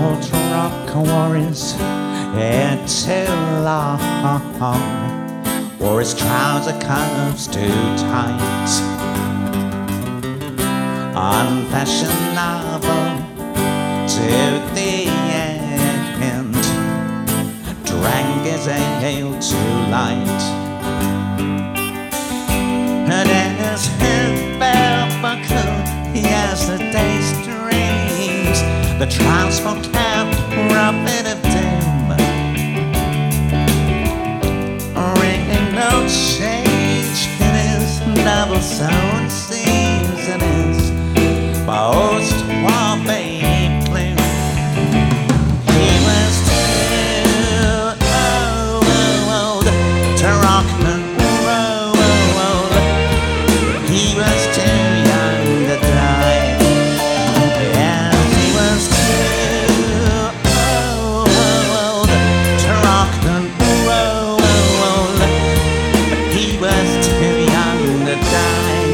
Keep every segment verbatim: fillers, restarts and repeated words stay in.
old rock warriors had too long, wore his trouser cuffs too tight, unfashionable to the end, drank his ale too light, and as his bell buckled yesterday's dreams, the transport kept robbing of dim, ringing no change in his double sound seams and his post-war baby blue. He was too old to rock and roll. He was too young to die. Yes, he was too old to rock and roll, but he was too young to die.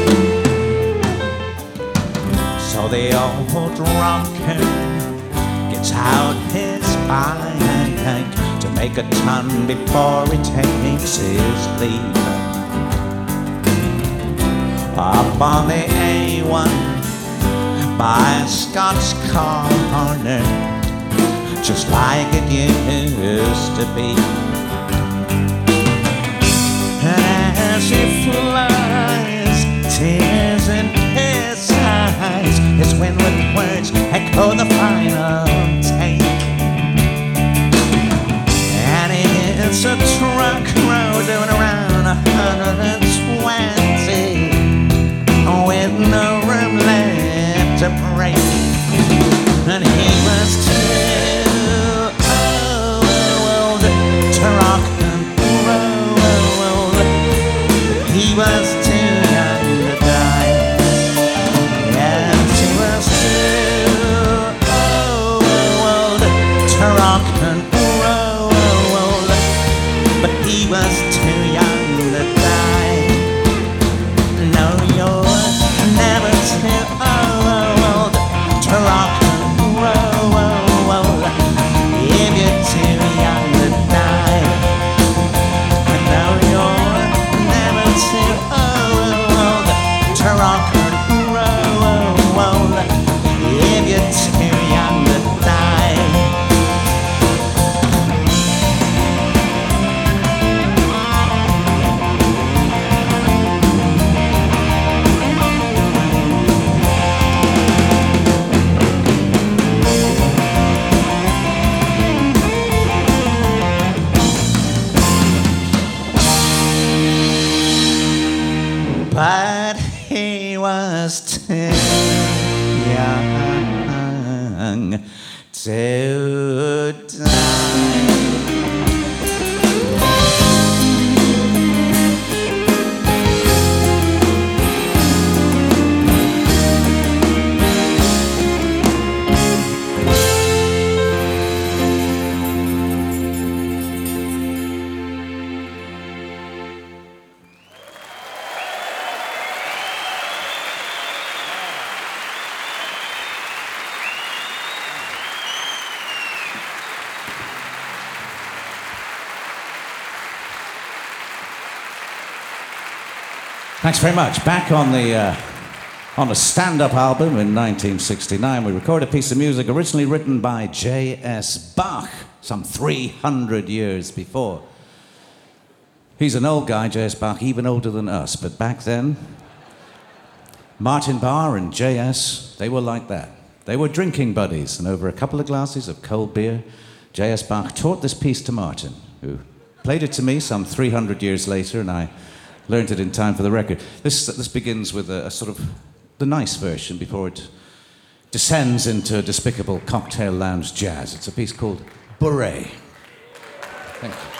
So the old rocker gets out his bike to make a ton before he takes his leave. Up on the A one by Scott's Corner, just like it used to be. And as he flies, tears in his eyes, his windward words echo the final take. And he hits a truck road doing around a hundred and twenty, with no room left to break. And he was too old to rock and roll. He was too young to die. Yes, he was too old to rock and roll, but he was too young to die. No, you're never too old to rock and roll if you're too young to die. No, you're never too old to rock and roll if you're too young to die. But he was too young to die. Thanks very much. Back on the uh, on a stand-up album in nineteen sixty-nine, we recorded a piece of music originally written by J S Bach some three hundred years before. He's an old guy, J S Bach, even older than us, but back then, Martin Barr and J S, they were like that. They were drinking buddies, and over a couple of glasses of cold beer, J S Bach taught this piece to Martin, who played it to me some three hundred years later, and I learned it in time for the record. This, this begins with a, a sort of the nice version before it descends into despicable cocktail lounge jazz. It's a piece called Beret. Thank you.